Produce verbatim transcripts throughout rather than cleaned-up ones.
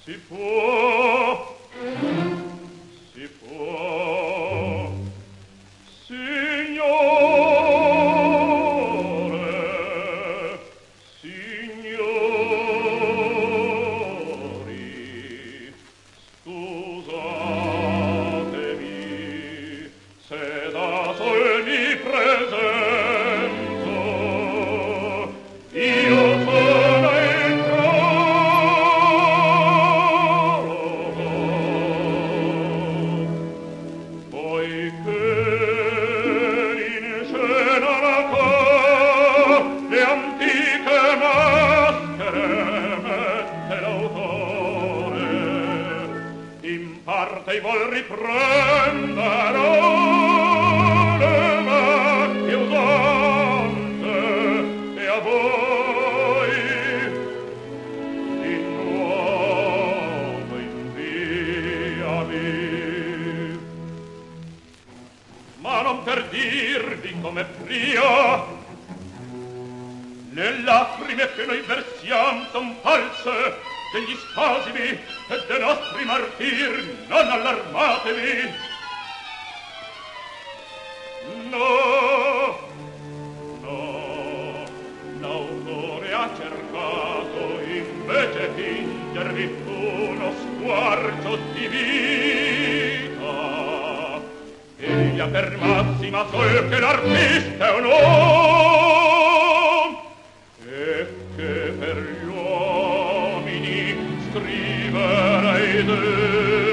Si può, si può, signore, signori, scusatemi se da sol mi presento, io sono il prologo, poiché in scena qua le antiche maschere mette l'autore, in parte vuol riprendere le vecchie usanze, e a voi di nuovo inviami. Ma non per dirvi come pria, le lacrime che noi versiam son false, degli spasimi e de nostri martir, non allarmatevi. No, no, l'autore ha cercato invece fingervi uno squarcio di vita, egli ha per massima sol che l'artista è un uomo, e che per gli uomini scriverei de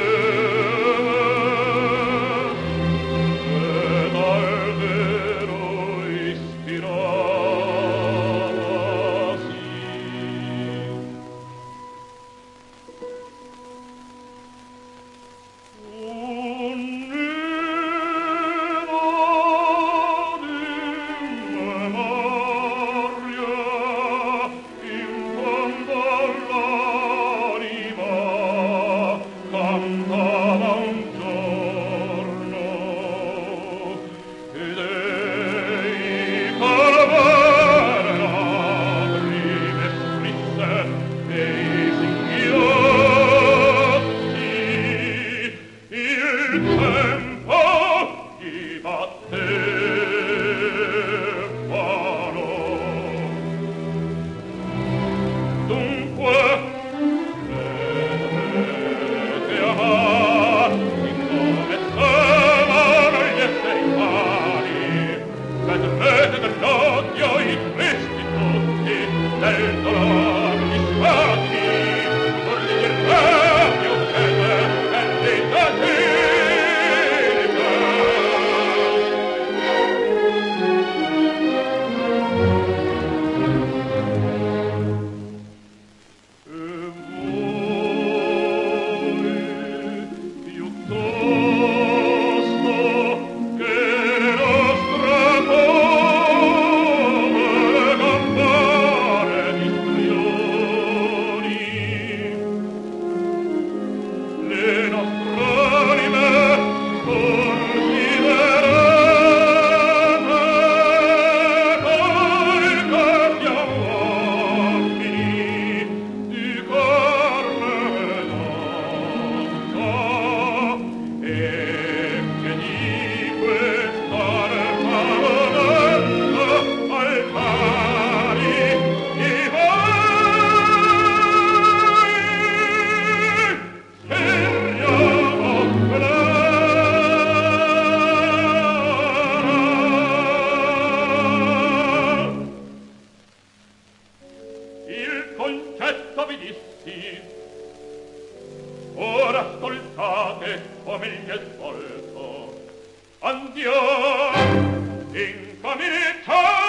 ora ascoltate, o meglio svolto. Andiamo, incominciamo.